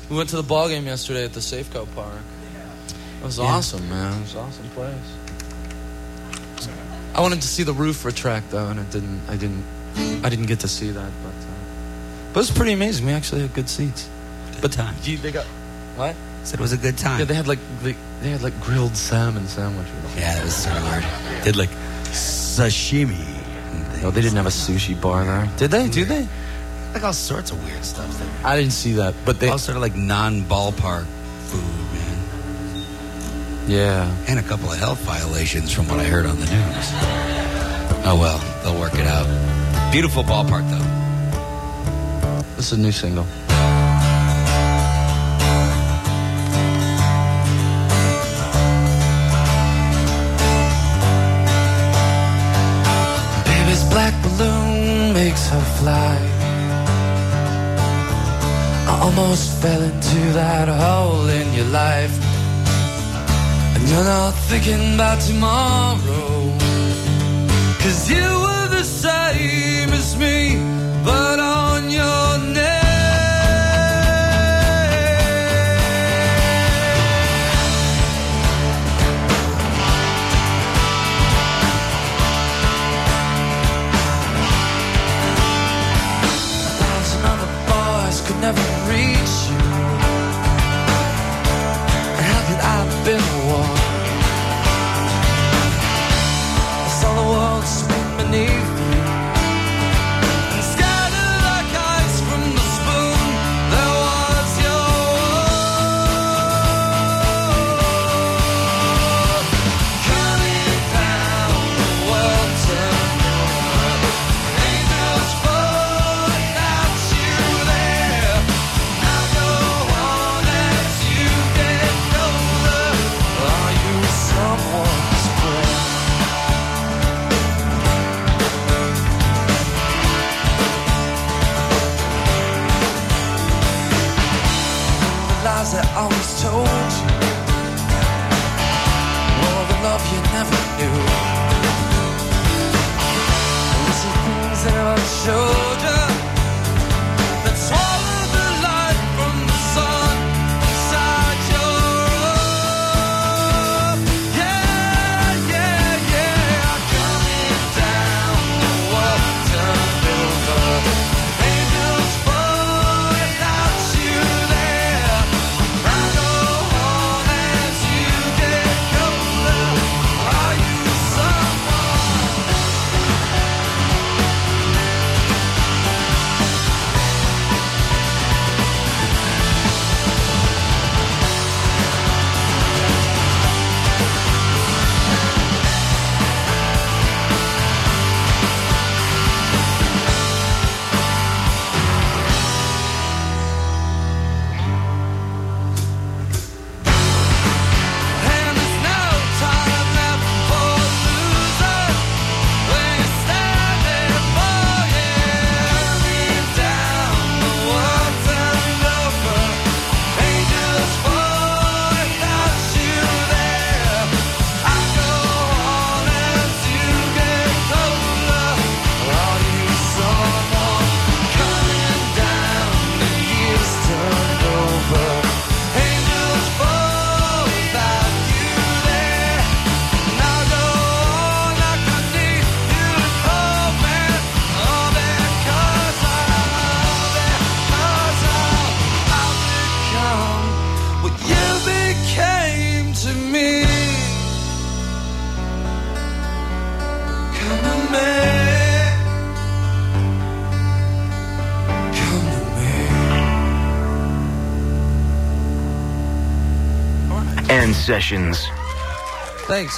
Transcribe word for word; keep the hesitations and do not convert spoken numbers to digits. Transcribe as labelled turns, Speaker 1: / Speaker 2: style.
Speaker 1: We went to the ball game yesterday at the Safeco Park. It was yeah. awesome, man. It was an awesome place. I wanted to see the roof retract though, and it didn't. I didn't. I didn't get to see that, but uh, but it was pretty amazing. We actually had good seats.
Speaker 2: Good
Speaker 1: but
Speaker 2: time.
Speaker 1: You, they got what?
Speaker 2: Said it was a good time.
Speaker 1: Yeah, they had like they, they had like grilled salmon sandwiches.
Speaker 2: Yeah, that was so weird. Did like sashimi.
Speaker 1: No, they didn't have a sushi bar there. Did they? Did they?
Speaker 2: Like all sorts of weird stuff there.
Speaker 1: I didn't see that, but they
Speaker 2: all sort of like non-ballpark food, man.
Speaker 1: Yeah,
Speaker 2: and a couple of health violations from what I heard on the news. Oh well, they'll work it out. Beautiful ballpark though.
Speaker 1: This is a new single. Baby's black balloon makes her fly. I almost fell into that hole in your life. And you're not thinking about tomorrow. Cause you were the same as me, but on your name. A thousand other boys could never reach you. How could I have been the one? I saw the world spin beneath you and scatter like ice from the spoon. There was your world coming down, the world turned over. Angels fall without you there. Now go on as you get older. Are you someone's friend? Lies I always told you, all the love you never knew. Was it things that I showed you that swallowed the light from the sun inside your room? Yeah, yeah, yeah. Coming down, the world turned over. Angels fall without you there. Now go on as you get older. Are you someone? And there's no time left for losers when you're standing for coming down, the world turned over. Angels fall without you there. I go on as you get older. Are you someone coming down? The years turned over. Angels fall without you there. Now go on like I need you to call me. Oh, because I'm, because I'm, I've become what you became to me. Come to me. Come to me.
Speaker 3: And Sessions.
Speaker 1: Thanks.